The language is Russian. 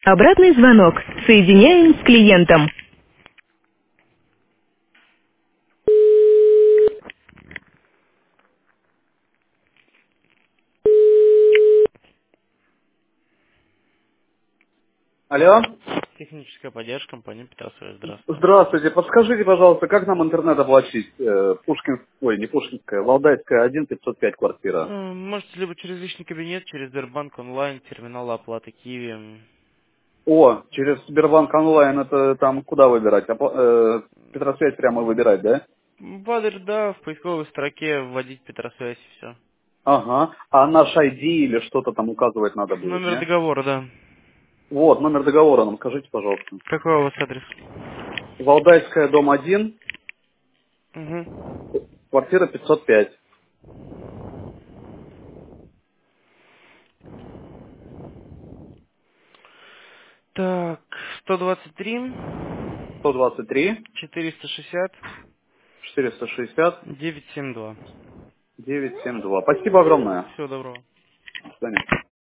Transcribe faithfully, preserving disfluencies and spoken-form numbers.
Обратный звонок. Соединяем с клиентом. Алло. Техническая поддержка компании Петросвязь. Здравствуйте. Здравствуйте. Подскажите, пожалуйста, как нам интернет оплатить? Э, Пушкин, ой, не Пушкинская, Валдайская, один пятьсот пять квартира. Э, Можете либо через личный кабинет, через Сбербанк онлайн, терминал оплаты Киви. О, через Сбербанк онлайн это там куда выбирать? Опла- э, Петросвязь прямо выбирать, да? В адрес, да, в поисковой строке вводить Петросвязь и все. Ага. А наш ай ди или что-то там указывать надо будет, Номер не? договора, да. Вот, номер договора нам скажите, пожалуйста. Какой у вас адрес? Валдайская, дом один, Угу. квартира пятьсот пять. Так, сто двадцать три, сто двадцать три, четыреста шестьдесят, четыреста шестьдесят, девятьсот семьдесят два. девятьсот семьдесят два. Спасибо огромное. Всего доброго. До свидания.